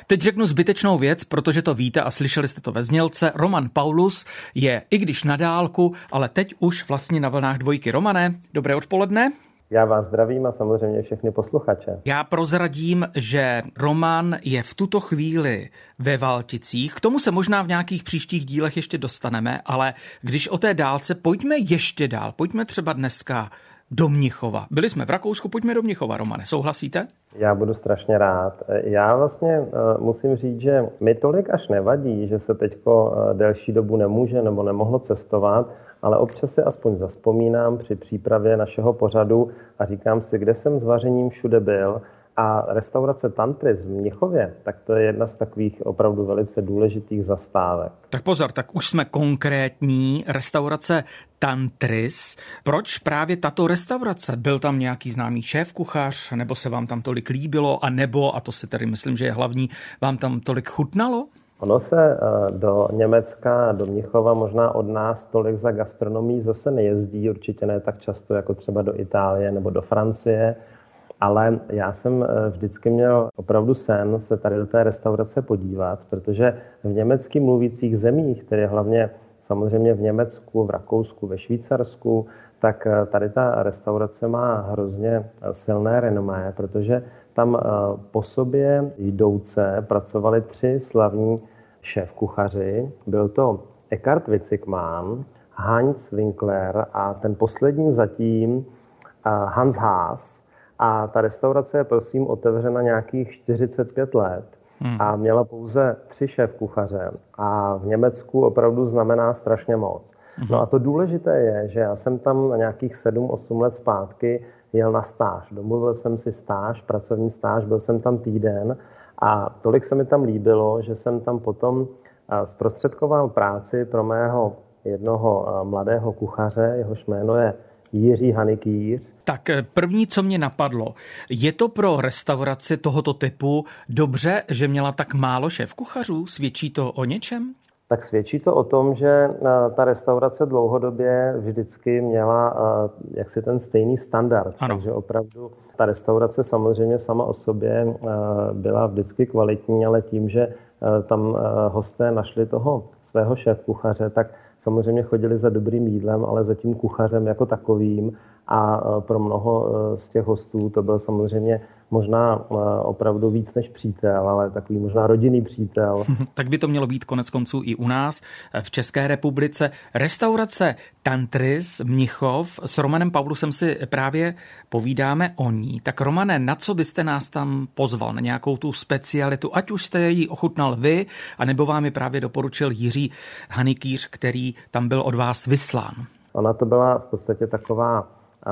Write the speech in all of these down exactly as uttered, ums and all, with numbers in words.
Teď řeknu zbytečnou věc, protože to víte a slyšeli jste to ve znělce. Roman Paulus je, i když na dálku, ale teď už vlastně na vlnách Dvojky. Romane, dobré odpoledne. Já vás zdravím a samozřejmě všechny posluchače. Já prozradím, že Roman je v tuto chvíli ve Valticích. K tomu se možná v nějakých příštích dílech ještě dostaneme, ale když o té dálce, pojďme ještě dál. Pojďme třeba dneska do Mnichova. Byli jsme v Rakousku, pojďme do Mnichova, Romane. Souhlasíte? Já budu strašně rád. Já vlastně uh, musím říct, že mi tolik až nevadí, že se teďko uh, delší dobu nemůže nebo nemohlo cestovat, ale občas si aspoň zazpomínám při přípravě našeho pořadu a říkám si, kde jsem s vařením všude byl. A restaurace Tantris v Mnichově, tak to je jedna z takových opravdu velice důležitých zastávek. Tak pozor, tak už jsme konkrétní. Restaurace Tantris. Proč právě tato restaurace? Byl tam nějaký známý šéfkuchař, nebo se vám tam tolik líbilo, a nebo, a to si tedy myslím, že je hlavní, vám tam tolik chutnalo? Ono se do Německa, do Mnichova možná od nás tolik za gastronomií zase nejezdí, určitě ne tak často jako třeba do Itálie nebo do Francie, ale já jsem vždycky měl opravdu sen se tady do té restaurace podívat, protože v německy mluvících zemích, tedy hlavně samozřejmě v Německu, v Rakousku, ve Švýcarsku, tak tady ta restaurace má hrozně silné renomé, protože tam po sobě jdouce pracovali tři slavní šéfkuchaři. Byl to Eckhard Witzigmann, Heinz Winkler a ten poslední zatím Hans Haas. A ta restaurace je prosím otevřena nějakých čtyřicet pět let hmm. a měla pouze tři šéfkuchaře a v Německu opravdu znamená strašně moc. Hmm. No a to důležité je, že já jsem tam na nějakých sedm osm let zpátky jel na stáž. Domluvil jsem si stáž, pracovní stáž, byl jsem tam týden a tolik se mi tam líbilo, že jsem tam potom zprostředkoval práci pro mého jednoho mladého kuchaře, jehož jméno je Jiří Hanikýř. Tak první, co mě napadlo, je to pro restauraci tohoto typu dobře, že měla tak málo šéfkuchařů? Svědčí to o něčem? Tak svědčí to o tom, že ta restaurace dlouhodobě vždycky měla jaksi ten stejný standard. Ano. Takže opravdu ta restaurace samozřejmě sama o sobě byla vždycky kvalitní, ale tím, že tam hosté našli toho svého šéfkuchaře, tak samozřejmě chodili za dobrým jídlem, ale za tím kuchařem jako takovým a pro mnoho z těch hostů to byl samozřejmě možná opravdu víc než přítel, ale takový možná rodinný přítel. Tak by to mělo být konec konců i u nás v České republice. Restaurace Tantris Mnichov, s Romanem Paulusem si právě povídáme o ní. Tak Romane, na co byste nás tam pozval? Na nějakou tu specialitu, ať už jste ji ochutnal vy, anebo vám ji právě doporučil Jiří Hanikýř, který tam byl od vás vyslán. Ona to byla v podstatě taková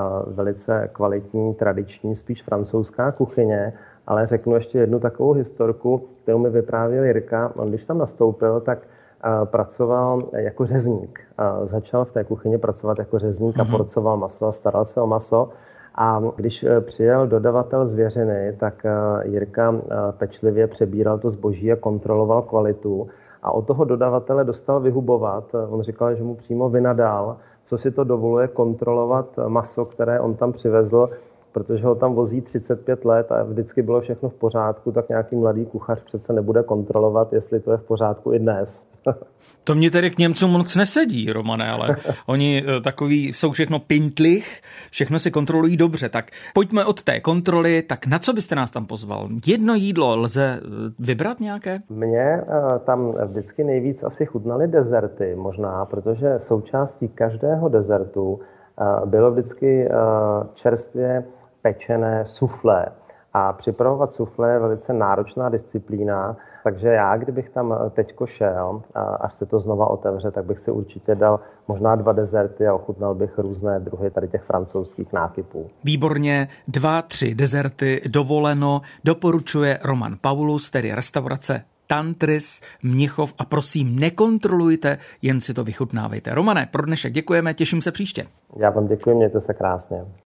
velice kvalitní, tradiční, spíš francouzská kuchyně, ale řeknu ještě jednu takovou historku, kterou mi vyprávěl Jirka. On když tam nastoupil, tak pracoval jako řezník. Začal v té kuchyni pracovat jako řezník a porcoval maso a staral se o maso. A když přijel dodavatel zvěřiny, tak Jirka pečlivě přebíral to zboží a kontroloval kvalitu. A od toho dodavatele dostal vyhubovat. On říkal, že mu přímo vynadal, co si to dovoluje kontrolovat maso, které on tam přivezl, protože ho tam vozí třicet pět let a vždycky bylo všechno v pořádku, tak nějaký mladý kuchař přece nebude kontrolovat, jestli to je v pořádku i dnes. To mě tedy k Němcům moc nesedí, Romane, ale oni takový jsou všechno pintlich, všechno si kontrolují dobře. Tak pojďme od té kontroly, tak na co byste nás tam pozval? Jedno jídlo lze vybrat nějaké? Mně tam vždycky nejvíc asi chutnaly dezerty možná, protože součástí každého dezertu bylo vždycky čerstvě pečené suflé. A připravovat suflé je velice náročná disciplína, takže já, kdybych tam teďko šel, až se to znova otevře, tak bych si určitě dal možná dva dezerty a ochutnal bych různé druhy tady těch francouzských nákypů. Výborně, dva, tři dezerty dovoleno, doporučuje Roman Paulus, tedy restaurace Tantris Mnichov, a prosím, nekontrolujte, jen si to vychutnávejte. Romane, pro dnešek děkujeme, těším se příště. Já vám děkuji, mějte se krásně.